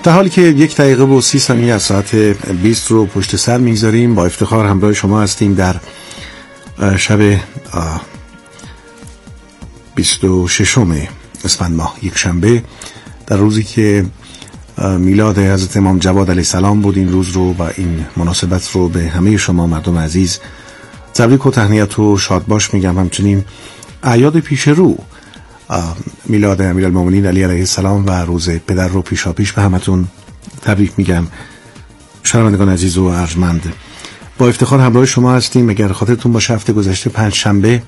در حالی که 1 دقیقه و 30 ثانیه از ساعت 20 رو پشت سر میگذاریم، با افتخار همراه شما هستیم در شب 26 اسفند ماه، یک شنبه، در روزی که میلاد حضرت امام جواد علیه السلام بود. این روز رو و این مناسبت رو به همه شما مردم عزیز تبریک و تهنیت و شادباش میگم. همچنین اعیاد پیش رو، میلاد امیرالمومنین علی علیه السلام و روز پدر رو پیشاپیش به همتون تبریک میگم. شنوندگان عزیز و ارجمند، با افتخار همراه شما هستیم. اگر خاطرتون باشه هفته گذشته 5 شنبه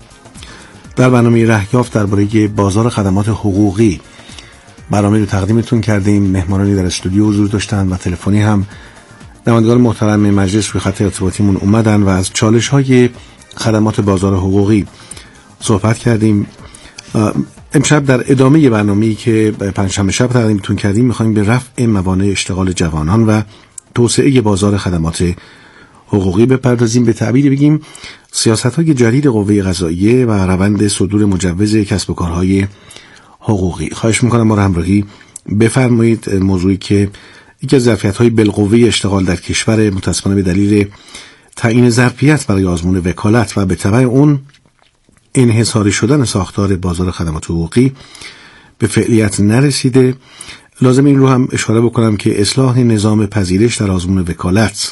در برنامه رهیافت درباره بازار خدمات حقوقی برنامه رو تقدیمتون کردیم. مهمانانی در استودیو حضور داشتن و تلفنی هم نمایندگان محترم مجلس روی خط ارتباطیمون اومدن و از چالش‌های خدمات بازار حقوقی صحبت کردیم. امشب در ادامه برنامه‌ای که پنجشنبه شب تقدیمتون کردیم می‌خوایم به رفع موانع اشتغال جوانان و توسعه بازار خدمات حقوقی بپردازیم. به تعبیر بگیم سیاست‌های جدید قوه قضاییه و روند صدور مجوز کسب و کارهای حقوقی. خواهش می‌کنم ما را همراهی بفرمایید. موضوعی که یکی از ظرفیت‌های بالقوه اشتغال در کشور متأسفانه به دلیل تعیین ظرفیت برای آزمون وکالت و به تبع اون انحصاری شدن ساختار بازار خدمات حقوقی به فعلیت نرسیده. لازم این رو هم اشاره بکنم که اصلاح نظام پذیرش در آزمون وکالت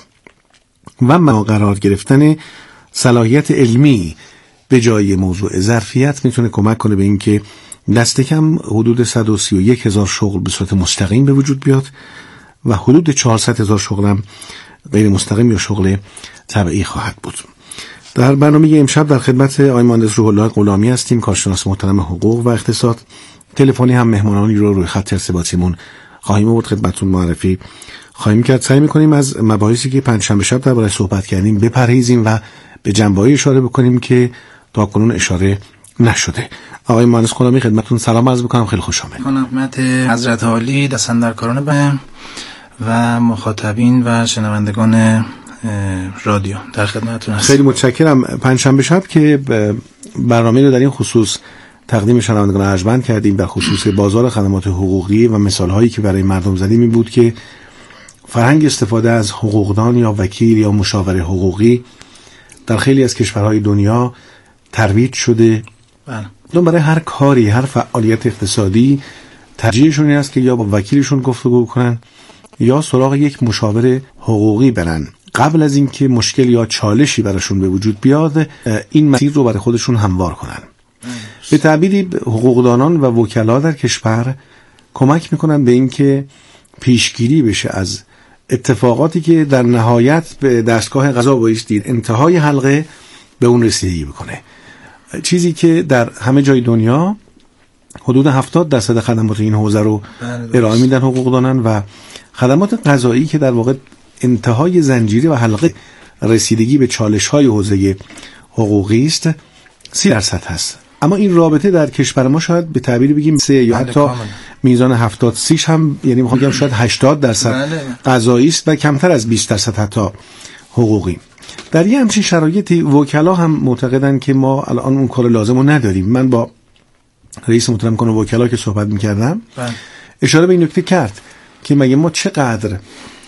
و قرار گرفتن صلاحیت علمی به جای موضوع ظرفیت میتونه کمک کنه به این که دست کم حدود 131,000 شغل به صورت مستقیم به وجود بیاد و حدود 400,000 شغل هم غیر مستقیم یا شغل تبعی خواهد بود. در برنامه امشب در خدمت آقای مهندس روح الله غلامی هستیم، کارشناس محترم حقوق و اقتصاد. تلفنی هم مهمانانی رو روی خط ارتباطیمون خواهیم آورد، خدمتتون معرفی خواهیم کرد. سعی می‌کنیم از مباحثی که پنجشنبه شب درباره‌اش صحبت کردیم بپرهیزیم و به جنبه‌های اشاره بکنیم که تاکنون اشاره نشده. آقای مهندس غلامی خدمتتون سلام عرض می‌کنم، خیلی خوش آمدید. خدمت حضرت عالی دستاندرکاران بنده و مخاطبین و شنوندگان رادیو در خدمتتون هستم. خیلی متشکرم. پنجشنبه شب که برنامه رو در این خصوص تقدیم شنوندگان ارجمند کردیم در خصوص بازار خدمات حقوقی و مثال‌هایی که برای مردم زدیم این بود که فرهنگ استفاده از حقوقدان یا وکیل یا مشاور حقوقی در خیلی از کشورهای دنیا ترویج شده. بله. برای هر کاری، هر فعالیت اقتصادی ترجیحشون این است که یا با وکیلشون گفتگو کنن یا سراغ یک مشاور حقوقی برن قبل از اینکه مشکل یا چالشی براشون به وجود بیاد، این مسیر رو برای خودشون هموار کنن. به تعبیری حقوقدانان و وکلا در کشور کمک میکنن به اینکه پیشگیری بشه از اتفاقاتی که در نهایت به دستگاه قضا بایستی انتهای حلقه به اون رسیدگی بکنه. چیزی که در همه جای دنیا حدود 70% خدمات این حوزه رو ارائه میدن حقوقدانان و خدمات قضایی که در واقع انتهای زنجیره و حلقه رسیدگی به چالش‌های حوزه حقوقی است 30% هست. اما این رابطه در کشور ما شاید به تعبیر بگیم 3 یا حتی میزان 70-30 هم، یعنی میخوام بگم شاید 80% قضایی است و کمتر از 20% حتی حقوقی. در یه همچین شرایطی وکلا هم معتقدن که ما الان اون کار لازم رو نداریم. من با رئیس محترم کانون وکلا که صحبت می‌کردم اشاره به این نکته کرد که مگه ما چقدر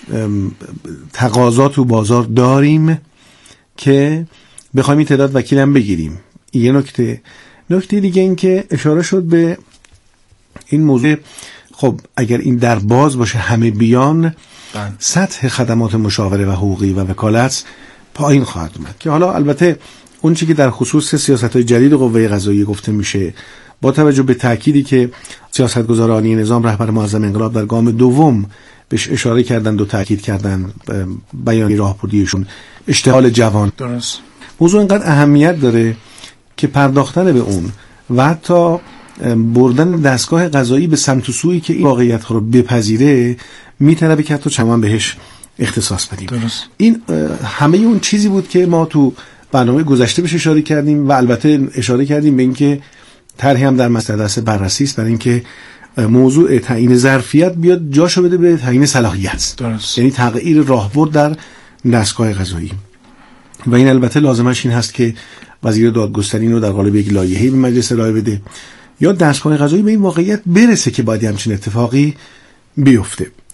تقاضا تو بازار داریم که بخوایم این تعداد وکیل هم بگیریم. یه نکته دیگه این که اشاره شد به این موضوع، خب اگر این در باز باشه همه بیان، سطح خدمات مشاوره و حقوقی و وکالت پایین خواهد اومد. که حالا البته اون چیزی که در خصوص سیاست‌های جدید قوه قضاییه گفته میشه با توجه به تأکیدی که سیاستگزارانی نظام رهبر معظم انقلاب در گام دوم بهش اشاره کردند و تأکید کردند، بیان راهبردیشون اشتغال جوان، درست موضوع اینقدر اهمیت داره که پرداختن به اون و حتی بردن دستگاه قضایی به سمت و سویی که این واقعیت ها رو بپذیره میطلبه که حتی چمان بهش اختصاص بدیم. درست. این همه اون چیزی بود که ما تو برنامه گذشته بهش اشاره کردیم و البته اشاره کردیم به اینکه طرحی هم در مسترد بررسی است برای اینکه موضوع تعیین ظرفیت بیاد جاشو بده به تعیین صلاحیت. درست. یعنی تغییر راهبرد در دستگاه قضایی. و این البته لازمش این هست که وزیر دادگستری رو در قالب یک لایحه‌ای به مجلس ارائه بده یا دستگاه قضایی به این واقعیت برسه که باید همچین اتفاقی بیفته.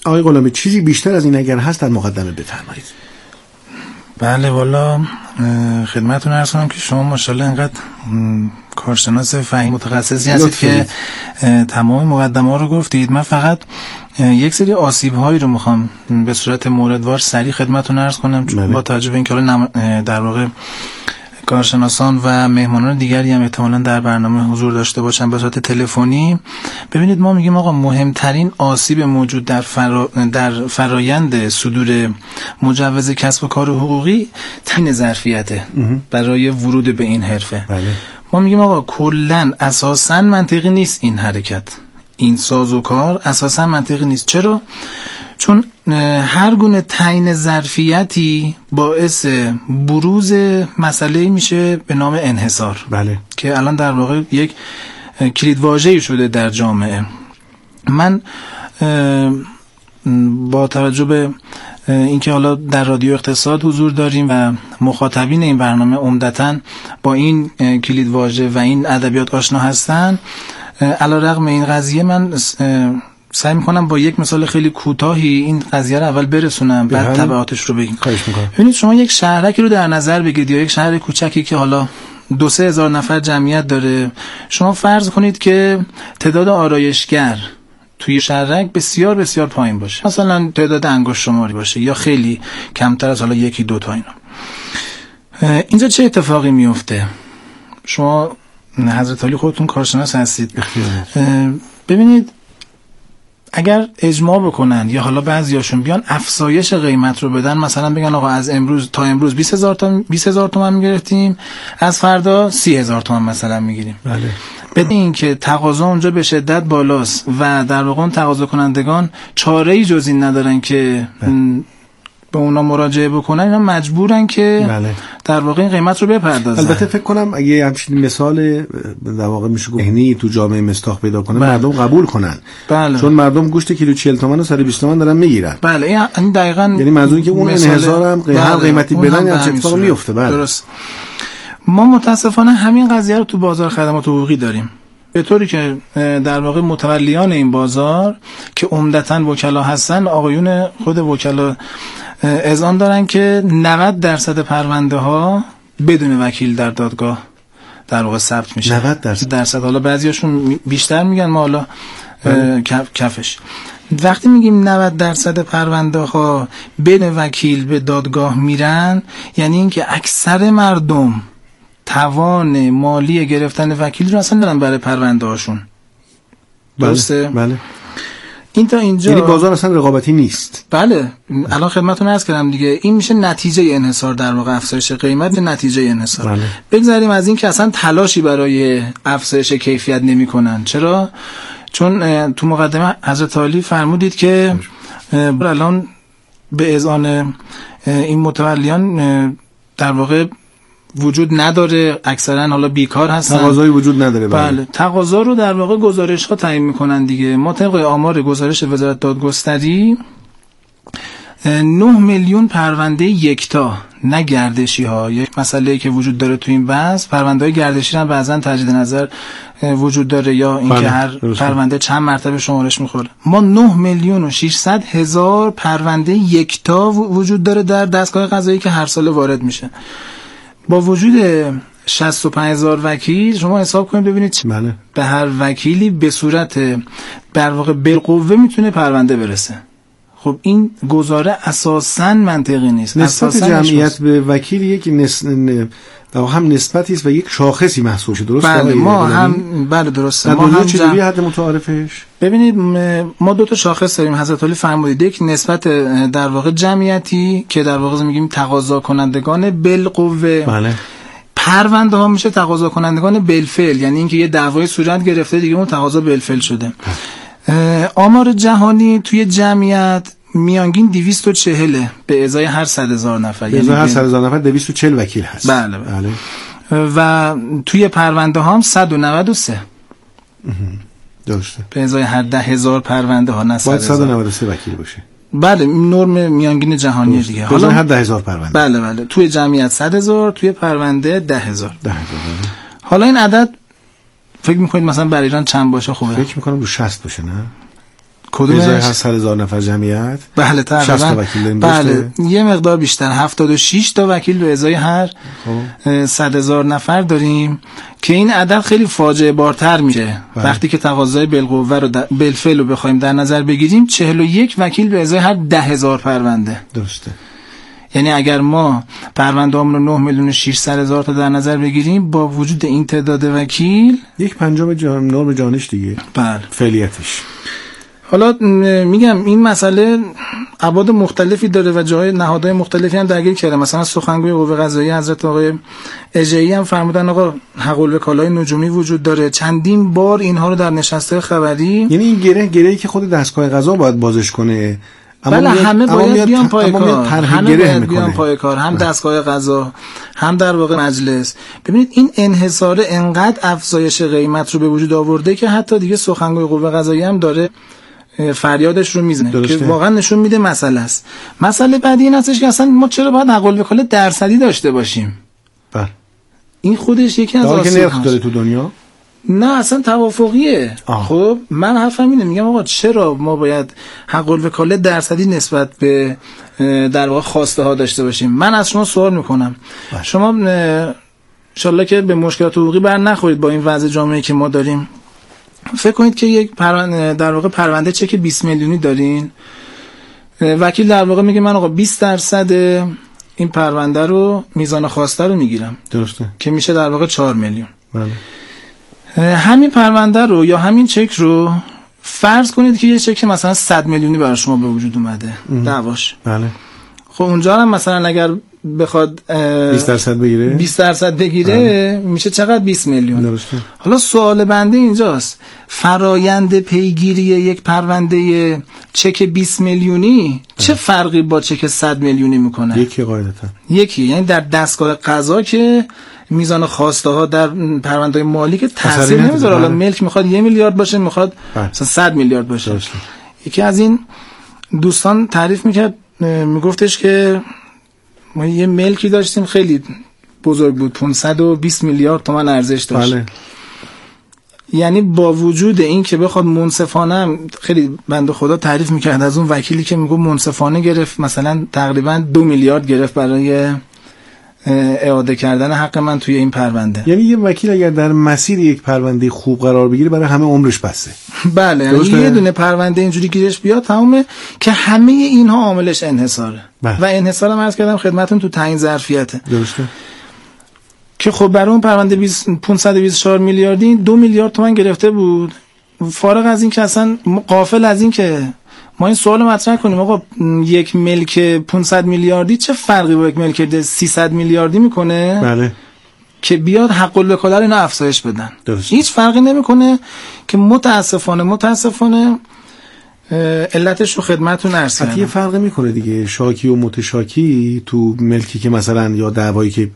آقای غلامی چیزی بیشتر از این اگر هست در مقدمه بفرمایید. بله والا خدمتتون عرض کنم که شما ماشاءالله انقدر کارشناس فنی متخصصی هستید که تمام مقدمه‌ها رو گفتید. من فقط یک سری آسیب‌هایی رو میخوام به صورت موردوار سریع خدمتتون عرض کنم با توجه به اینکه در واقع کارشناسان و مهمانان دیگری هم احتمالاً در برنامه حضور داشته باشن به صورت تلفنی. ببینید ما میگیم آقا مهمترین آسیب موجود در فرایند صدور مجوز کسب و کار حقوقی تعیین ظرفیته برای ورود به این حرفه. بله. ما میگیم آقا کلاً اساساً منطقی نیست این حرکت، این سازوکار اساساً منطقی نیست. چرا؟ چون هر گونه تعیین ظرفیتی باعث بروز مسئله میشه به نام انحصار. بله. که الان در واقع یک کلیدواژه‌ای شده در جامعه. من با توجه به اینکه حالا در رادیو اقتصاد حضور داریم و مخاطبین این برنامه عمدتاً با این کلیدواژه و این ادبیات آشنا هستن، علیرغم این قضیه من سعی میکنم با یک مثال خیلی کوتاهی این قضیه رو اول برسونم بعد تبعاتش رو بگیم. ببینید شما یک شهرکی رو در نظر بگیرید یا یک شهر کوچکی که حالا 2-3 هزار نفر جمعیت داره. شما فرض کنید که تعداد آرایشگر توی شهرک بسیار بسیار پایین باشه، مثلا تعداد انگشت شماری باشه یا خیلی کمتر از حالا 1-2 تا اینا. اینجا چه اتفاقی میفته؟ شما حضرت علی خودتون کارشناس هستید. ببینید اگر اجماع بکنن یا حالا بعضیاشون بیان افزایش قیمت رو بدن، مثلا بگن آقا از امروز تا امروز 20000 تومان میگرفتیم، از فردا 30000 تومان مثلا میگیریم. بله. بدون اینکه تقاضا اونجا به شدت بالاست و در واقع تقاضا کنندگان چاره‌ای جز این ندارن که به اونا مراجعه بکنن، اینا مجبورن که در واقع این قیمت رو بپردازن. البته فکر کنم اگه همچین مثال در واقع میشه گفت ذهنی تو جامعه مستاق پیدا کنه مردم قبول کنن. چون مردم گوشت کیلو 40 تومن و 120 تومن دارن میگیرن. بله این دقیقاً یعنی منظور که اون انحصار هم هر قیمتی بدن یا چه اتفاقی میفته. درست. ما متاسفانه همین قضیه رو تو بازار خدمات حقوقی داریم، به طوری که در واقع متولیان این بازار که عمدتاً وکلا هستن، آقایون خود وکلا اذعان دارن که 90% پرونده ها بدون وکیل در دادگاه در واقع ثبت میشه. 90%. حالا بعضیاشون بیشتر میگن، ما حالا کفش. وقتی میگیم 90% پرونده ها بدون وکیل به دادگاه میرن، یعنی اینکه اکثر مردم توان مالی گرفتن وکیل رو اصلا ندارن برای پرونده هاشون. درسته؟ بله. این تا اینجا یعنی بازار اصلا رقابتی نیست. بله. الان خدمتتون عرض کردم دیگه، این میشه نتیجه انحصار، در واقع افزایش قیمت نتیجه انحصار. بله. بگذاریم از این که اصلا تلاشی برای افزایش کیفیت نمی‌کنن. چرا؟ چون تو مقدمه حضرت علی فرمودید که الان به اذعان این متولیان در واقع وجود نداره، اکثرا حالا بیکار هستن، تقاضایی وجود نداره. بله. تقاضا رو در واقع گزارش ها تعیین میکنن دیگه. ما طبق آمار گزارش وزارت دادگستری 9 میلیون پرونده یکتا، نه گردشی ها، یک مسئله که وجود داره تو این بحث، پرونده های گردشی هم بعضا تجدید نظر وجود داره یا اینکه هر پرونده چند مرتبه شمارش میخوره. ما 9 میلیون و 600 هزار پرونده یکتا وجود داره در دستگاه قضایی که هر سال وارد میشه. با وجود 65000 وکیل شما حساب کنید ببینید به هر وکیلی به صورت در واقع بالقوه میتونه پرونده برسه. خب این گزاره اساساً منطقی نیست. نسبت جمعیت به وکیل یک هم نسبتی است و یک شاخصی محسوب شده. درست؟ بله ما هم بله درسته. ما هم چجوری حد متعارفش؟ ببینید ما دو تا شاخص داریم. حضرت علی فرمودید یک نسبت در واقع جمعیتی که در واقع میگیم تقاضا کنندگان بالقوه. بله. پرونده ها میشه تقاضا کنندگان بالفعل، یعنی اینکه یه دعوای صورت گرفته دیگه اون تقاضا بالفعل شده. آمار جهانی توی جمعیت میانگین 240 به ازای هر 100,000 نفر، یعنی هر 100,000 نفر 240 وکیل هست. بله بله. و توی پرونده ها هم 193 درسته. به ازای هر 10,000 پرونده ها نه 193 وکیل باشه. بله نرم میانگین جهانی دیگه. حالا هر 10,000 پرونده. بله بله. توی جمعیت 100,000، توی پرونده 10,000. حالا این عدد فکر می‌کنید مثلا برای ایران چند باشه خوبه؟ فکر می‌کنم رو 60 باشه نه؟ کدومش؟ ازای 700,000 نفر جمعیت. بله تقریبا 60 تا وکیل داریم. بله یه مقدار بیشتر، 76 تا وکیل به ازای هر 100,000 نفر داریم که این عدد خیلی فاجعه بارتر میشه. وقتی که تقاضای بالقوه رو بالفعل رو بخوایم در نظر بگیریم 41 وکیل به ازای هر 10,000 پرونده. درسته. یعنی اگر ما پرونده‌هامون رو 9,600,000 تا در نظر بگیریم با وجود این تعداد وکیل 1/5 نرم جانش دیگه. بله. فعلیتش. حالا میگم این مسئله ابعاد مختلفی داره و جای نهادهای مختلفی هم درگیر کرده. مثلا سخنگوی قوه قضاییه حضرت آقای اژه‌ای هم فرمودن آقا حق الوکالای نجومی وجود داره. چندین بار اینها رو در نشست‌های خبری، یعنی این گره‌ای که خود دستگاه قضا باید بازش کنه. بله همه باید بیان پای کار، همه باید بیان پای کار، هم دستگاه قضا هم در واقع مجلس. ببینید این انحصار انقدر افزایش قیمت رو به وجود آورده که حتی دیگه سخنگوی قوه قضاییه هم داره فریادش رو میزنه که واقعا نشون میده مسئله است. مسئله بعدی این هستش که اصلا ما چرا باید حق الوکاله درصدی داشته باشیم؟ بله این خودش یکی از آسیب‌هاست. نرخ داره تو دنیا؟ نه اصلا توافقیه. خب من حرفم اینه، میگم آقا چرا ما باید حق الوکاله درصدی نسبت به در واقع خواسته ها داشته باشیم؟ من از شما سوال میکنم شما انشالله که به مشکلات حقوقی بر نخورید با این وضع جامعه که ما داریم. فکر کنید که یک در واقع پرونده چک 20 میلیونی دارین، وکیل در واقع میگه من آقا 20% این پرونده رو میزان خواسته رو میگیرم. درسته. که میشه در واقع 4 میلیون. بله. همین پرونده رو یا همین چک رو فرض کنید که یه چک مثلا 100 میلیونی برای شما به وجود اومده دعواش. بله. خب اونجا هم مثلا اگر بخواد 20% بگیره 20% بگیره میشه چقدر؟ 20 میلیون. درسته. حالا سوال بنده اینجاست، فرایند پیگیری یک پرونده چک 20 میلیونی چه فرقی با چک 100 میلیونی میکنه؟ یکی قاعدتا یکی، یعنی در دستگاه قضا که میزان خواسته ها در پرونده مالی که تاثیر نمیذاره. حالا ملک میخواد 1 میلیارد باشه، میخواد مثلا 100 میلیارد باشه. درسته. یکی از این دوستان تعریف میکرد، میگفتش که ما یه ملکی داشتیم خیلی بزرگ بود، 520 میلیارد تومان ارزش داشت. بله. یعنی با وجود این که بخواد منصفانه، خیلی بنده خدا تعریف میکرد از اون وکیلی که میگه منصفانه گرفت مثلا تقریبا 2 میلیارد گرفت برای اعاده کردن حق من توی این پرونده. یعنی یه وکیل اگر در مسیر یک پرونده خوب قرار بگیره برای همه عمرش بسته. بله یعنی یه دونه پرونده اینجوری گیرش بیاد تمومه که همه اینها عاملش انحصاره. و انحصار هم عرض کردم خدمتتون تو تعیین ظرفیته. درسته. که خب برای اون پرونده 524 میلیاردی 2 میلیارد تومان گرفته بود. فارغ از این که اصلا غافل از این که ما این سوال مطرح کنیم آقا یک ملک 500 میلیاردی چه فرقی با یک ملک 300 میلیاردی میکنه؟ بله. که بیاد حق الوکاله رو اینا افزایش بدن. درست. هیچ فرقی نمیکنه که متاسفانه علتش رو خدمتتون عرض کردم. یه فرقی میکنه دیگه، شاکی و متشاکی تو ملکی که مثلا یا دعوایی که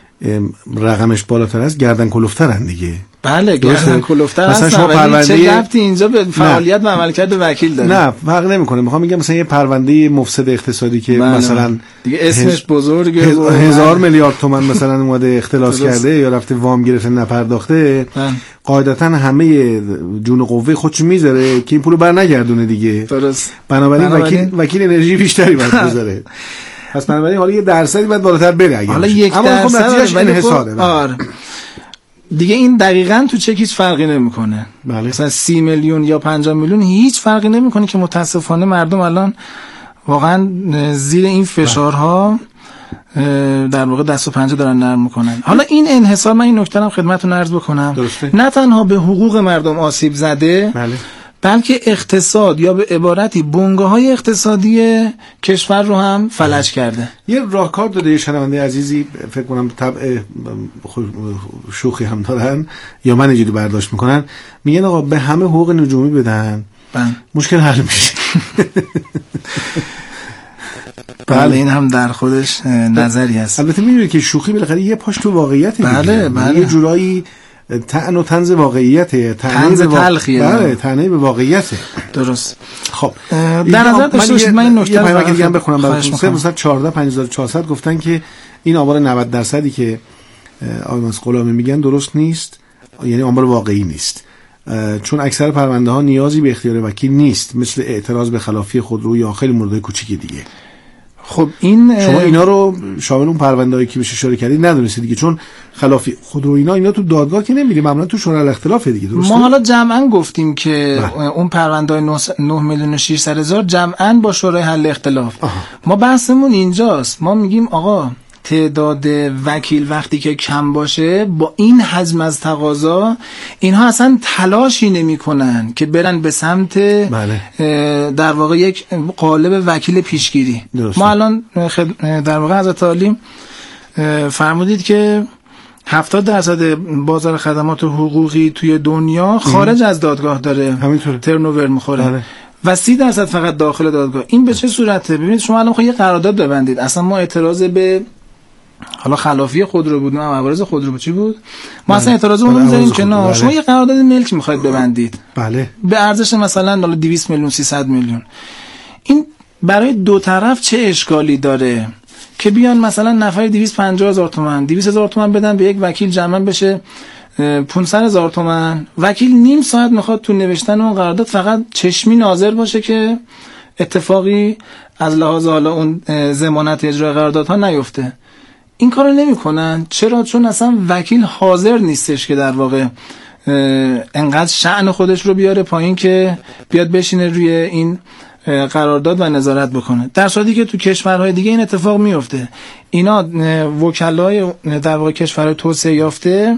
رقمش بالاتر است گردن کلفترن دیگه. بله گردن کلفتر مثلا هستن، شما ولی پرونده چه ربطی اینجا به فعالیت و عملکرد وکیل داره؟ نه فرق نمیکنه. میخوام میگم مثلا یه پرونده مفسد اقتصادی که مثلا دیگه اسمش بزرگه 1000 میلیارد تومان مثلا اومده اختلاس کرده یا رفته وام گرفته نپرداخته، قاعدتا همه جون قوه خودش میذاره که این پولو برنگردونه دیگه. درست. بنابراین وکیل انرژی بیشتری باید بذاره. پس بنابراین حالا یه درصدی باید بالاتر بره اگه حالا 1% انحصاره. آره دیگه این دقیقاً تو چک هیچ فرقی نمیکنه. بله. مثلا 30 میلیون یا 50 میلیون هیچ فرقی نمیکنه که متاسفانه مردم الان واقعا زیر این فشارها در واقع دست و پنجه دارن نرم میکنن. حالا این انحصار، من این نکته هم خدمتتون عرض بکنم، نه تنها به حقوق مردم آسیب زده، بله، بلکه اقتصاد یا به عبارتی بنگاه‌های اقتصادی کشور رو هم فلج کرده. یه راهکار داده یه شنونده عزیزی، فکر کنم طبع شوخی هم دارن یا من اینجوری برداشت میکنن، میگن آقا به همه حقوق نجومی بدن مشکل حل میشه. بله این هم در خودش نظری هست. البته میدونید که شوخی بالاخره یه پاش تو واقعیت، بله یه جورایی طعن و طنز واقعیته، طنز تلخیه. بله طعنه به واقعیته. درست. خب در نظر داشته باشید من این نکته رو دیگه هم بخونم براتون. 314 گفتن که این آمار 90% که آقای غلامی میگن درست نیست، یعنی آمار واقعی نیست. چون اکثر پرونده ها نیازی به اختیار وکیل نیست، مثل اعتراض به خلافی خودرو یا خیلی موردهای کوچیکی دیگه. خب این شما اینا رو شامل اون پرونده‌ای که بهش اشاره کردید ندونستید دیگه، چون خلافی خودرو اینا تو دادگاه که نمیری، معمولا تو شورای الاختلاف دیگه. درسته؟ ما حالا جمعاً گفتیم که اون پرونده‌های 9,600,000 جمعاً با شورای حل اختلاف. ما بحثمون اینجاست، ما میگیم آقا تعداد وکیل وقتی که کم باشه با این حجم از تقاضا اینها اصلا تلاشی نمی‌کنن که برن به سمت در واقع یک قالب وکیل پیشگیری. ما الان در واقع حضرت عالی فرمودید که 70% بازار خدمات حقوقی توی دنیا خارج از دادگاه داره ترنوور میخوره و 30% فقط داخل دادگاه. این به چه صورته؟ ببینید شما الان یه قرارداد ببندید، اصلا ما اعتراض به حالا خلافی خودرو بود، نه عوارض خودرو بود، چی بود؟ ما اصلا اعتراضمون رو می‌ذاریم کنار. شما یه قرارداد ملک می‌خواید ببندید، بله، به ارزش مثلا حالا 200 میلیون 300 میلیون. این برای دو طرف چه اشکالی داره که بیان مثلا نفری 250,000 تومان 200,000 تومان بدن به یک وکیل، جمع بشه 500,000 تومان. وکیل نیم ساعت میخواد تو نوشتن اون قرارداد فقط چشمی ناظر باشه که اتفاقی از لحاظ حالا اون ضمانت اجرای قراردادها نیفته. این کارو نمیکنن. چرا؟ چون اصلا وکیل حاضر نیستش که در واقع انقدر شأن خودش رو بیاره پایین که بیاد بشینه روی این قرارداد و نظارت بکنه، در صورتی که تو کشورهای دیگه این اتفاق میفته. اینا وکلای در واقع کشورهای توسعه یافته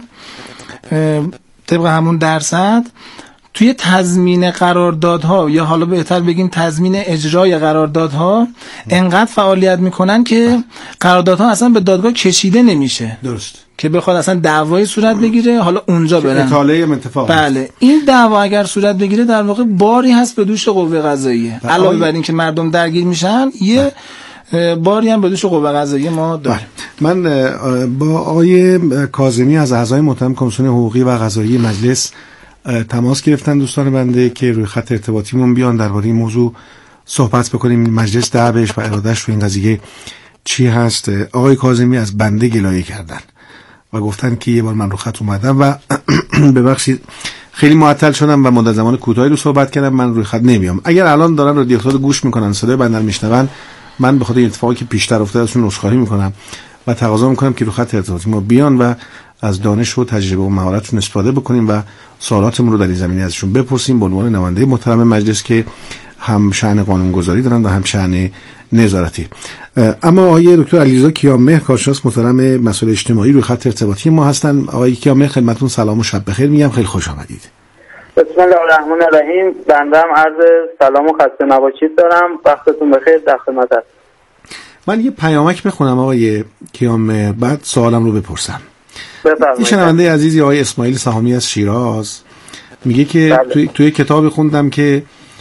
طبق همون درصد توی تضمین قراردادها یا حالا بهتر بگیم تضمین اجرای قراردادها انقدر فعالیت میکنن که قراردادها اصلا به دادگاه کشیده نمیشه. درست. که بخواد اصلا دعوای صورت بگیره حالا اونجا برن. اطاله اتفاق. بله. این دعوا اگر صورت بگیره در واقع باری هست به دوش قوه قضاییه. علاوه بر این که مردم درگیر میشن یه باری هم به دوش قوه قضاییه ما داریم. من با آقای کاظمی از اعضای محترم کمیسیون حقوقی و قضایی مجلس تماس گرفتن دوستان بنده که روی خط ارتباطیمون بیان درباره این موضوع صحبت بکنیم، مجلس دعوش و ارادهش رو این قضیه چی هست. آقای کاظمی از بنده گلایه کردن و گفتن که یه بار من رو خط اومدم و ببخشید خیلی معطل شدم و مدت زمان کوتاهی رو صحبت کردم، من روی خط نمیام. اگر الان دارن رادیو اقتصاد گوش میکنن، صدای بنده رو میشنون، من به خاطر این اتفاقی که پیشتر افتاد ازشون عذرخواهی میکنم و تقاضا میکنم که رو خط ارتباطی ما بیان و از دانش و تجربه و مهارتشون استفاده بکنیم و سوالاتمون رو در این زمینه ازشون بپرسیم به عنوان نماینده محترم مجلس که هم شأن قانونگذاری دارن و هم شأن نظارتی. اما آقای دکتر علیرضا کیانمهر کارشناس محترم مسائل اجتماعی روی خط ارتباطی ما هستن. آقای کیانمهر خدمتتون سلام و شب بخیر میگم، خیلی خوش آمدید. بسم الله الرحمن الرحیم. بنده هم عرض سلام و خسته نباشید دارم. وقتتون بخیر. در خدمت هستم. من یه پیامک بخونم آقای کیانمهر، بعد سوالم رو بپرسم. این شنونده عزیزی آقای اسماعیل سهامی از شیراز میگه که توی کتاب خوندم که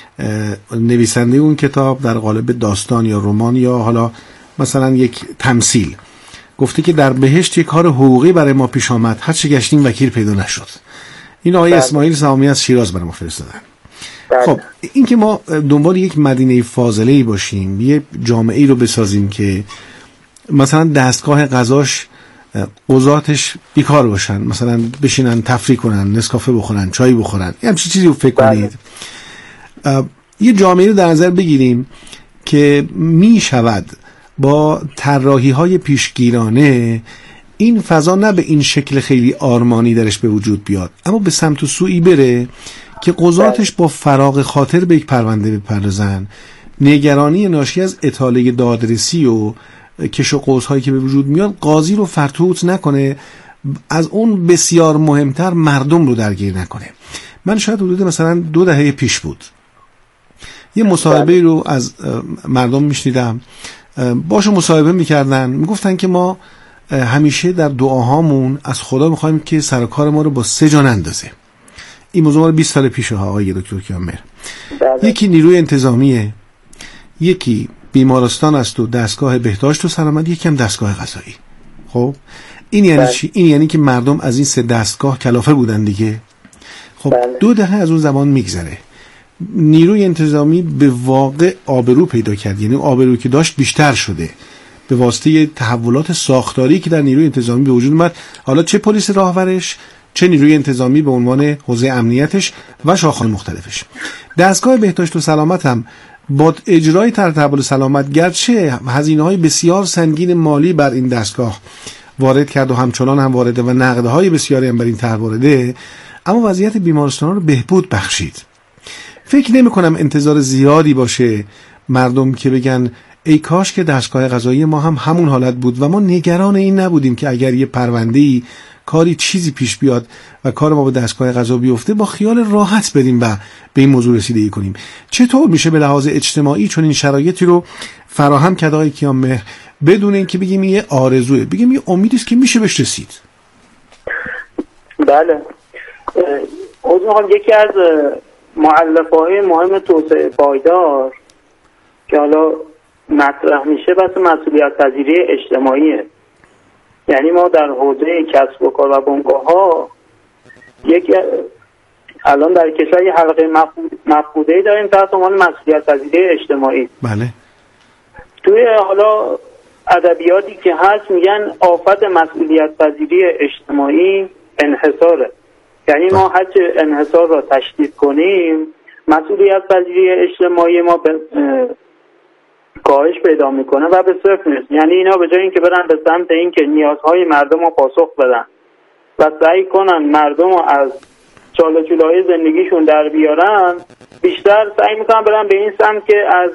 نویسنده اون کتاب در قالب داستان یا رمان یا حالا مثلا یک تمثیل گفته که در بهشت یک کار حقوقی برای ما پیش آمد، هر چه گشتیم وکیل پیدا نشد. این آقای اسماعیل سهامی از شیراز برای ما فرستادن. خب این که ما دنبال یک مدینه فاضله‌ای باشیم، یه جامعه‌ای رو بسازیم که مثلا دستگاه قضاش قضاتش بیکار باشن، مثلا بشینن تفریح کنن، نسکافه بخورن، چای بخورن، یه همچین چیزی رو فکر کنید. یه جامعه رو در نظر بگیریم که می شود با طراحی‌های پیشگیرانه این فضا نه به این شکل خیلی آرمانی درش به وجود بیاد، اما به سمت و سویی بره که قضاتش با فراغ خاطر به یک پرونده بپردازن، نگرانی ناشی از اطاله دادرسی و کش و قوس‌هایی که به وجود میاد قاضی رو فرتوت نکنه، از اون بسیار مهمتر مردم رو درگیر نکنه. من شاید حدود مثلا 2 دهه پیش بود یه مصاحبه رو از مردم میشنیدم، باشو مصاحبه میکردن، میگفتن که ما همیشه در دعاهامون از خدا میخوایم که سر کار ما رو با 3 جان اندازه. این موضوع 20 سال پیشه ها آقای دکتر کیانمهر. یکی نیروی انتظامیه، یکی بیمارستان است و دستگاه بهداشت و سلامت، یکی هم دستگاه قضایی. خب این یعنی چی؟ این یعنی که مردم از این 3 دستگاه کلافه بودن دیگه. خب 2 دهه از اون زمان میگذره، نیروی انتظامی به واقع آبرو پیدا کرد، یعنی آبرویی که داشت بیشتر شده به واسطه تحولات ساختاری که در نیروی انتظامی به وجود اومد. حالا چه پلیس راهورش، چه نیروی انتظامی به عنوان حوزه امنیتش و شاخه‌های مختلفش. دستگاه بهداشت و سلامت هم با اجرای طرح تحول سلامت گرچه هزینه‌های بسیار سنگین مالی بر این دستگاه وارد کرد و همچنان هم وارده و نقدهای بسیاری هم بر این طرح وارده، اما وضعیت بیمارستان رو بهبود بخشید. فکر نمی‌کنم انتظار زیادی باشه مردم که بگن ای کاش که دستگاه قضایی ما هم همون حالت بود و ما نگران این نبودیم که اگر یه پرونده‌ای کاری چیزی پیش بیاد و کار ما به دستگاه قضا بیفته با خیال راحت بریم و به این موضوع رسیدگی کنیم. چطور میشه به لحاظ اجتماعی چون این شرایطی رو فراهم کرد آقای کیانمهر بدون اینکه بگیم یه آرزوئه، بگیم یه امیدی است که میشه بهش رسید؟ بله، یکی از مؤلفه‌های مهم توسعه پایدار که حالا مطرح میشه بحث مسئولیت پذیری اجتماعیه. یعنی ما در حوزه کسب و کار و بنگاه‌ها الان در کشور یه حلقه مفقوده‌ای داریم تحت عنوان مسئولیت پذیری اجتماعی. بله. توی حالا ادبیاتی که هست میگن آفت مسئولیت پذیری اجتماعی انحصاره. یعنی ما هرچه انحصار را تشدید کنیم مسئولیت پذیری اجتماعی ما به کاهش پیدا میکنه و به صفر میرسه. یعنی اینا به جای اینکه برن به سمت اینکه نیازهای مردم رو پاسخ بدن و سعی کنن مردم رو از چاله چوله‌های زندگیشون در بیارن، بیشتر سعی میکنن برن به این سمت که از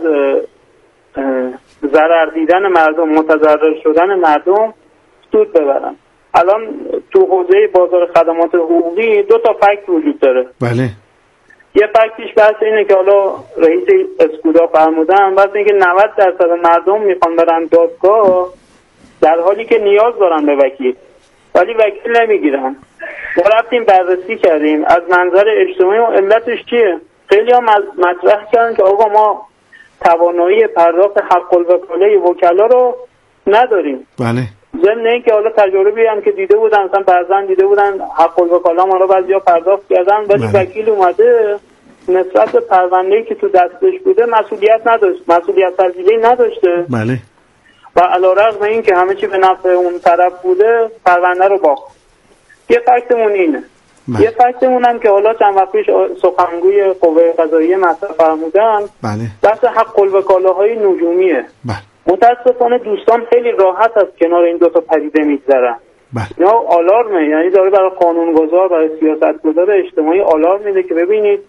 ضرر دیدن مردم، متضرر شدن مردم سود ببرن. الان تو حوزه بازار خدمات حقوقی 2 تا فکت وجود داره. بله. یه فکتش بحث اینه که حالا رئیس اسکودا فرمودن بحث اینه که 90% مردم میخوان برن دادگاه در حالی که نیاز دارن به وکیل ولی وکیل نمیگیرن. ما رفتیم بررسی کردیم از منظر اجتماعی و علتش چیه. خیلی هم مطرح کردن که آقا ما توانایی پرداخت حق الوکاله وکلا رو نداریم. بله. ضمن اینکه حالا تجربی هم که دیده بودن، مثلا بعضن دیده بودن حق الوکاله ما رو بعضیا پرداخت کردن ولی وکیل اومده نسبت به پرونده‌ای که تو دستش بوده مسئولیت نداشت، مسئولیت پذیری نداشته. بله. و علیرغم این که همه چی به نفع اون طرف بوده پرونده رو باخت. یه فکتمون اینه. بله. یه فکتمون هم که حالا چند وقت پیش سخنگوی قوه قضاییه مطرح فرمودن بله. بحث حق الوکاله‌های نجومیه. بله. متاسفانه دوستان خیلی راحت از کنار این 2 تا پدیده میگذرن. بله. اینا آلارمه، یعنی داره برای قانونگذار، برای سیاستگذار اجتماعی آلارم میده که ببینید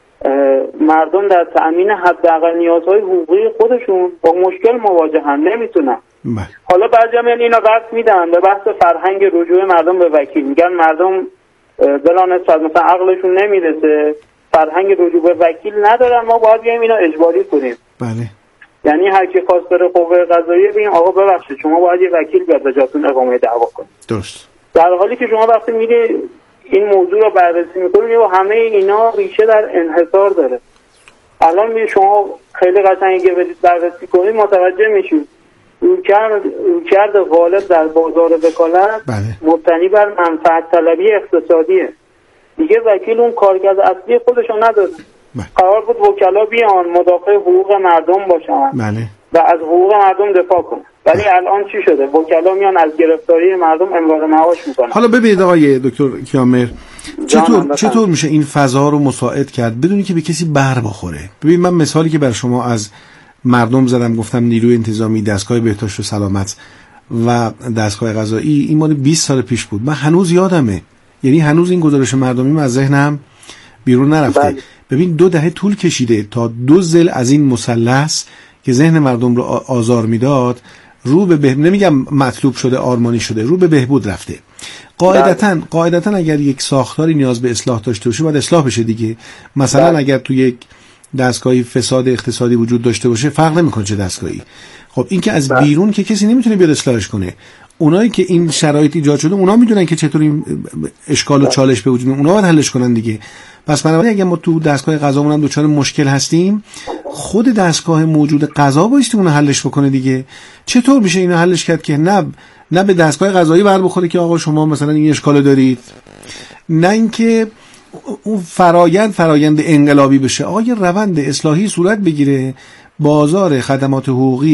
مردم در تأمین حداقل نیازهای حقوقی خودشون با مشکل مواجهن، نمیتونن. بله. حالا بعضی هم اینا رفت میدن به بحث فرهنگ رجوع مردم به وکیل، میگن مردم بلانسبت مثلا عقلشون نمیرسه فرهنگ رجوع به وکیل ندارن، ما باید بیایم اینا اجباری کنیم. بله. یعنی هر کی خواست بره قوه قضاییه بگیم آقا ببخشید شما باید یه وکیل بیاد به جاتون اقامه دعوا کنید. درست. در حالی که شما وقتی میری این موضوع رو بررسی میکنید و همه اینا ریشه در انحصار داره. الان می شما خیلی قشنگه بدید بررسی کنید متوجه میشید رویکرد غالب در بازار وکالت مبتنی بر منفعت طلبی اقتصادیه. دیگه وکیل اون کارکرد اصلی خودشو نداره. قرار بود وکلا بیان مدافع حقوق مردم باشن و از حقوق مردم دفاع کنن، ولی الان چی شده؟ وکلا میان از گرفتاری مردم امرار معاش میکنن. حالا ببینید آقای دکتر کیانمهر چطور میشه این فضا رو مساعد کرد بدون که به کسی بر بخوره؟ ببین من مثالی که بر شما از مردم زدم، گفتم نیروی انتظامی، دستگاه بهداشت و سلامت و دستگاه قضایی، این مال 20 سال پیش بود. من هنوز یادمه، یعنی هنوز این گزارش مردمی از ذهنم بیرون نرفته. ببین 2 دهه طول کشیده تا 2 ضلع از این مثلث که ذهن مردم رو آزار میداد رو به نمیگم مطلوب شده، آرمانی شده، رو به بهبود رفته. قاعدتاً اگر یک ساختاری نیاز به اصلاح داشته باشه باید اصلاح بشه دیگه. مثلا اگر تو یک دستگاهی فساد اقتصادی وجود داشته باشه فرق نمیکنه چه دستگاهی. خب این که از بیرون که کسی نمیتونه بیاد اصلاحش کنه. اونایی که این شرایط ایجاد شده اونا میدونن که چطور این اشکال و چالش به وجود میاد، اونا باید حلش کنن دیگه. پس بنابراین اگه ما تو دستگاه قضامون هم دچار مشکل هستیم، خود دستگاه موجود قضا بایستی اونو حلش بکنه دیگه. چطور میشه اینو حلش کرد که نه به دستگاه قضایی بر بخوره که آقا شما مثلا این اشکالو دارید، نه اینکه اون فرایند انقلابی بشه. آقا یه روند اصلاحی صورت بگیره، بازار خدمات حقوقی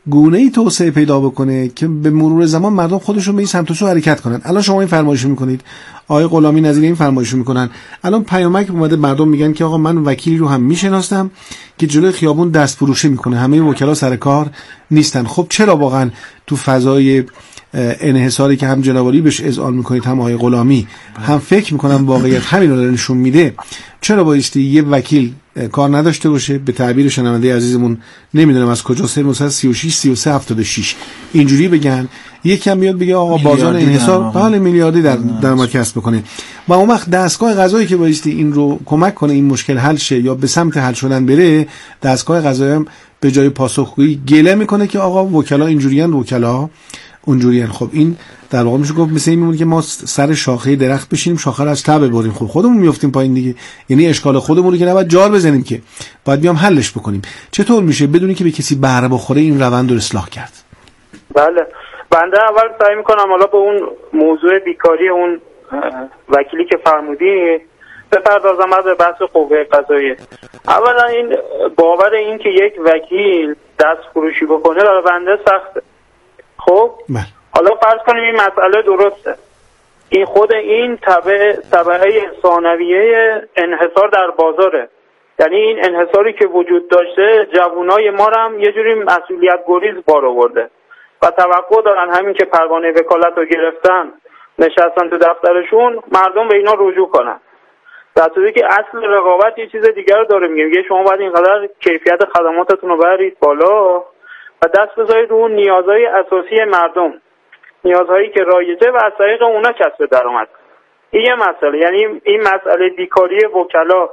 گونه‌ای توسعه پیدا بکنه که به مرور زمان مردم خودشون به این سمت و سو حرکت کنن. الان شما این فرمایش میکنید، آقای غلامی نظیر این فرمایش میکنن، الان پیامک اومده مردم میگن که آقا من وکیلی رو هم میشناسم که جلوی خیابون دست فروشی میکنه، همه وکلا سر کار نیستن. خب چرا واقعا تو فضای انحصاری که هم جنابعالی بهش اذعان میکنید هم آقای غلامی هم فکر میکنم واقعیت همین رو نشون میده، چرا بایستی یه وکیل کار نداشته باشه؟ به تعبیر شنونده عزیزمون نمیدونم از کجا 36 33 76 اینجوری بگن، یکم بیاد بگه آقا بازار انحصار بله میلیاردی در درآمد کسب بکنه و اون وقت دستگاه قضایی که بایستی این رو کمک کنه این مشکل حل شه یا به سمت حل شدن بره، دستگاه قضایی هم به جای پاسخگویی گله میکنه که آقا وکلا اینجوریان وکلا اونجوریان. خب این در واقع میشه گفت مثل این میمونه که ما سر شاخه درخت بشینیم شاخه رو از ته ببریم، خب خودمون میافتیم پایین دیگه. یعنی اشکال خودمون رو که نباید جار بزنیم که باید بیام حلش بکنیم. چطور میشه بدونی که به کسی بهره بخوره این روند رو اصلاح کرد؟ بله بنده اول سعی میکنم حالا به اون موضوع بیکاری اون وکیلی که فرمودی بپردازم از بحث قوه قضاییه. اولا این باور این که یک وکیل دست فروشی بکنه برای بنده سخته. خب حالا فرض کنیم این مسئله درسته، این خود این تبعه ثانویه انحصار در بازاره، یعنی این انحصاری که وجود داشته جوانای ما رو هم یه جوری مسئولیت گریز بار آورده و توقع دارن همین که پروانه وکالت رو گرفتن نشستن تو دفترشون مردم به اینا رجوع کنن، در صورتی که اصل رقابت یه چیز دیگر رو داره. میگه شما باید اینقدر کیفیت خدماتتون رو برید بالا و دست بذارید رو اون نیازهای اساسی مردم، نیازهایی که رایجه و از طریق اونا کسب درآمد. این یه مسئله، یعنی این مسئله بیکاری وکلا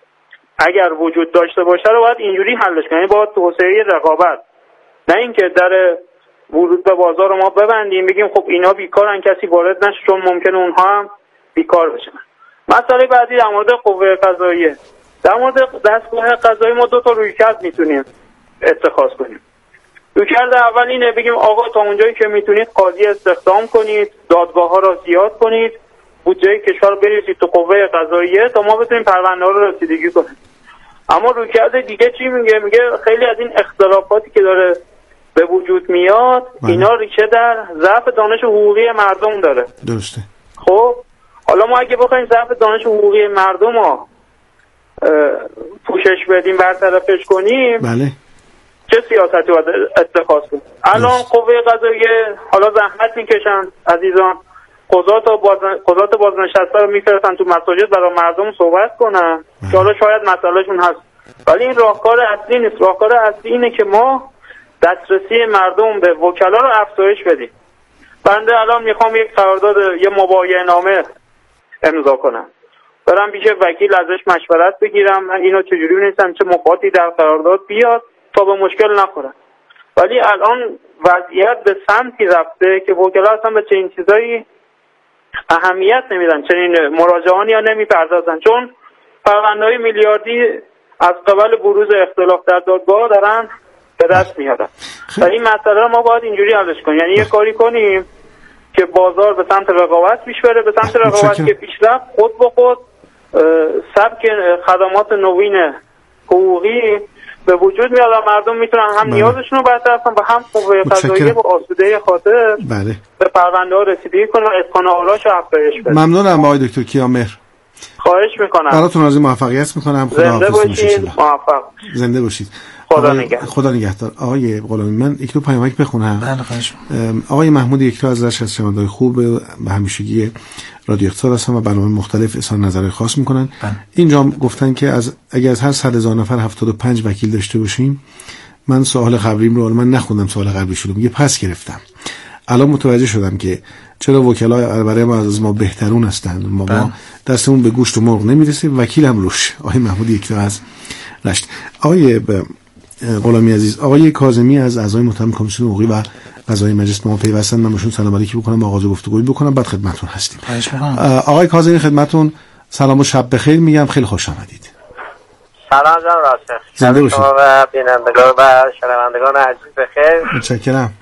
اگر وجود داشته باشه رو باید اینجوری حلش کنیم، باید توسعه رقابت، نه اینکه در ورود به بازار ما ببندیم بگیم خب اینا بیکارن کسی وارد نشه چون ممکنه اونها هم بیکار بشن. مسئله بعدی در مورد قوه قضاییه. در مورد دستگاه قضایی ما دو تا رویکرد میتونیم اتخاذ کنیم. رویکرد اول اینه بگیم آقا تا اونجایی که میتونید قاضی استخدام کنید، دادگاه ها را زیاد کنید، بودجه کشور بریزید تو قوه قضاییه تا ما بتونیم پرونده ها رو رسیدگی کنیم. اما رویکرد دیگه چی میگه؟ میگه خیلی از این اختلافاتی که داره به وجود میاد اینا ریشه در ضعف دانش حقوقی مردم داره. درسته. خب حالا ما اگه بخوایم ضعف دانش حقوقی مردم رو پوشش بدیم برطرفش کنیم بله چه سیاستی باید اتخاذ کنیم؟ الان قوه قضاییه حالا زحمت میکشن عزیزان، قضات بازنشسته رو میفرستن تو مساجد برای مردم صحبت کنن که حالا شاید مسئلهشون هست، ولی این راهکار اصلی نیست. راهکار اصلی اینه که ما دسترسی مردم به وکلا رو افزایش بدیم. بنده الان میخوام یک قرارداد یه مبایعه نامه امضا کنم، برم پیش وکیل ازش مشورت بگیرم من اینو چجوری بنویسم چه مخاطی در قرارداد بیاد تا به مشکل نخورن. ولی الان وضعیت به سمتی رفته که وکلا اصلا به چنین چیزایی اهمیت نمیدن، چنین مراجعانی ها نمیپردازن، چون پرونده‌های میلیاردی از قبل بروز اختلاف در دادگاه دارن به دست میارن. و این مسئله رو ما باید اینجوری حلش کنیم، یعنی یه کاری کنیم که بازار به سمت رقابت پیش بره، به سمت رقابت که پیش رفت خود به خود سبک خدمات نوین حقوقی به وجود میاد و مردم میتونن هم نیازشون رو برطرف کنن و هم قوه قضاییه با آسوده خاطر به پرونده ها رسیدگی کنن و اتقان آلاش رو افزایش بدن. ممنونم آقای دکتر کیامهر، خواهش میکنم. براتون آرزوی موفقیت میکنم. زنده باشید، موفق. زنده باشید. خدا نگهدار. آقای غلامی من یک دو پیامک بخونم. بله خواهش. آقای محمود یکتا از شنوندگان خوب به همیشگی رادیو اقتصاد هستن و برنامه مختلف اظهار نظر خاص میکنن. اینجا گفتن که اگه از هر 100,000 نفر 75 وکیل داشته باشیم، من سوال قبلیم رو من نخوندم، سوال قبلی شده میگه پس گرفتم. الان متوجه شدم که چرا وکلا برای ما از ما بهترون هستند. ما دستمون به گوشت و مرغ نمیرسه، وکیل هم روش. آقای محمود یکتا از رشت. آقای غلامی عزیز، آقای کاظمی از اعضای محترم کمیسیون حقوقی و قضایی مجلس به ما پیوستن، من بهشون سلام علیکی بکنم و آغاز گفتگویی بکنم، بعد خدمتتون هستیم. آقای کاظمی خدمتتون سلام و شب بخیر میگم، خیلی خوش آمدید. سلام جان راسته. زنده باشید. و بینندگان و شنوندگان عزیز بخیر. متشکرم.